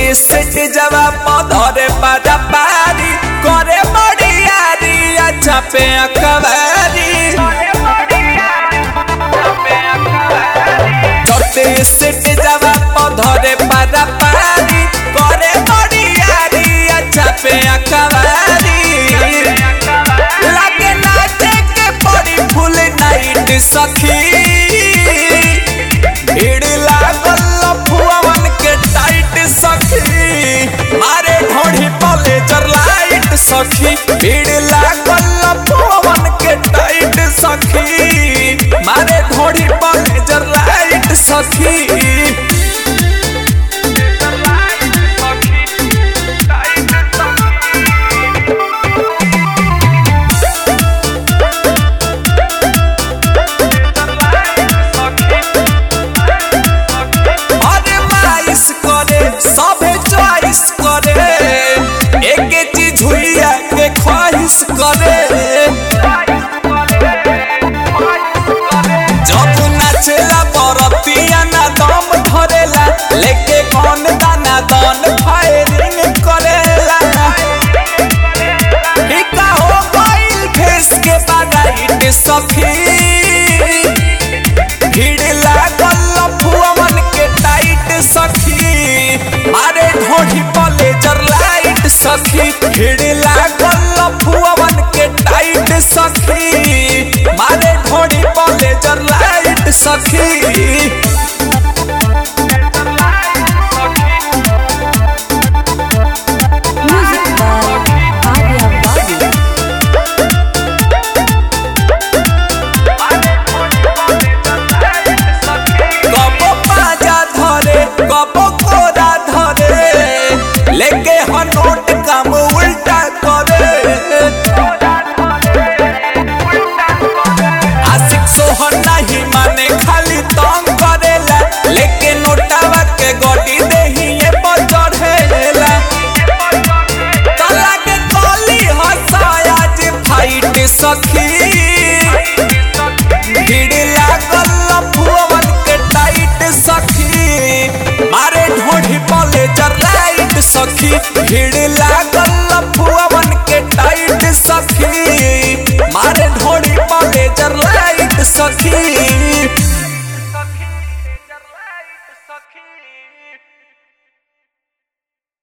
Set जवा पधरे पारा पारी करे बड़ियारी अच्छा पे अकबारी छोटे सेट जवा पधरे पारा पारी करे बड़ियारी अच्छा पे अकबारी लगे नाचे के बड़ी फुल नाइट सखी भीड़ लागल लफुआवन के टाइट सखी मारे ढोढ़ी पले जर लाइट सखी भीड़ लागल लफुआवन के टाइट सखी मारे ढोढ़ी पले जर लाइट सखी सबे चॉइस करे एक चीज हुइया के ख्वाहिश करे जब नाचेला बरतिया ना दम धरेला लेके कौन दाना दान फायरिंग करेला हिका हो गइल फेस के बागाइट सखी भीड़ लागल लफुआवन के टाइट सखी मारे ढोढ़ी पले जर लाइट सखी भीड़ लागल लफुआवन के टाइट सखी मारे ढोढ़ी पले जर लाइट सखी लेके हनोट काम उल्टा करे आशिक सोहन नहीं माने खाली तंग करेला लेके नोटावा के गोटी देहिए पर चढ़ेला तला के कली हंसायाज फाइट सखी भीड़ लागल लफुआवन के टाइट सखी मारे ढोढ़ी पले जर लाइट सखी भीड़ लागल लफुआवन के टाइट सखी मारे ढोढ़ी पले जर लाइट सखी।